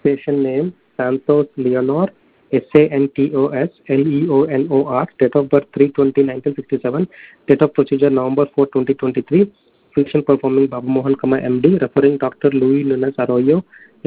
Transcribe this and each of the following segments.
Patient name Santos Leonor, Santos Leonor, date of birth 3/20/1967, date of procedure November 4, 2023, physician performing Babu Mohan, MD, referring Dr. Luis Nunes Arroyo,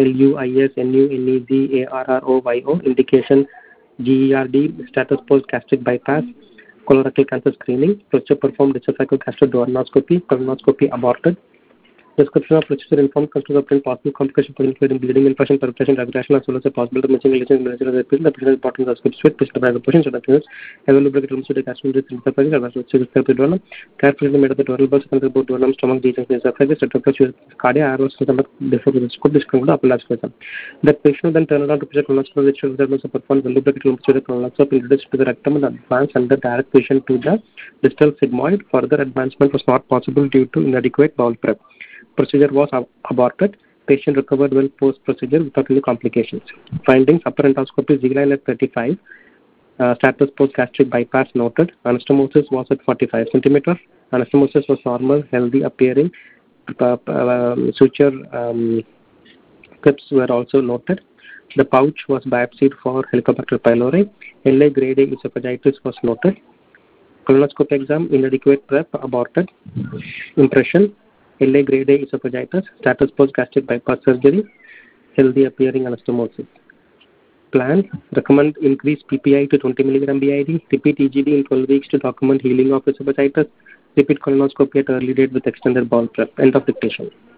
LUISNUNEZARROYO, indication GERD, status post gastric bypass, colorectal cancer screening, procedure performed gastro-duodenoscopy, colonoscopy aborted. Description of procedure informed customers obtain possible complications including bleeding, infection, perforation, aggravation, as well as a possible missing lesions in the patient. The patient is brought in the script suite, patient private portion, so doctors available to consider gastroenterologist in the surface, as well as therapy duodenum. Carefully made of the duodenal bulbs and the duodenum, stomach, regions in the surface, the doctor chooses cardia, arrows, stomach, before the scope, this conclude upper large person. The patient then turn around to patient colonoscopy, which shows that was performed the lubricated colonoscopy introduced to the rectum and advanced under direct vision to the distal sigmoid. Further advancement was not possible due to inadequate bowel prep. Procedure was aborted. Patient recovered well post-procedure without any complications. Findings: upper endoscopy Z-line at 35. Status post-gastric bypass noted. Anastomosis was at 45 centimeters. Anastomosis was normal, healthy appearing. Suture clips were also noted. The pouch was biopsied for Helicobacter pylori. LA grade A esophagitis was noted. Colonoscopy exam, inadequate prep, aborted. Impression: LA grade A esophagitis, status post-gastric bypass surgery, healthy appearing anastomosis. Plan: recommend increase PPI to 20 mg BID, repeat EGD in 12 weeks to document healing of esophagitis, repeat colonoscopy at early date with extended bowel prep. End of dictation.